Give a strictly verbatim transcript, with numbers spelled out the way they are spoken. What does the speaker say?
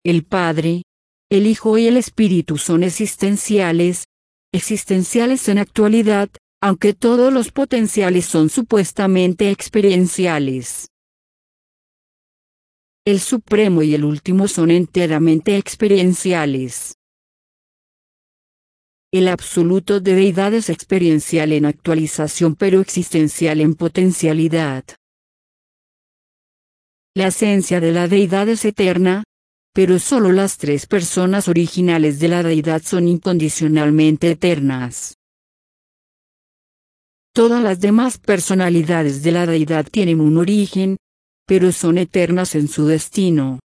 El Padre, el Hijo y el Espíritu son existenciales, existenciales en actualidad, aunque todos los potenciales son supuestamente experienciales. El Supremo y el Último son enteramente experienciales. El absoluto de deidad es experiencial en actualización pero existencial en potencialidad. La esencia de la deidad es eterna, pero solo las tres personas originales de la deidad son incondicionalmente eternas. Todas las demás personalidades de la deidad tienen un origen, pero son eternas en su destino.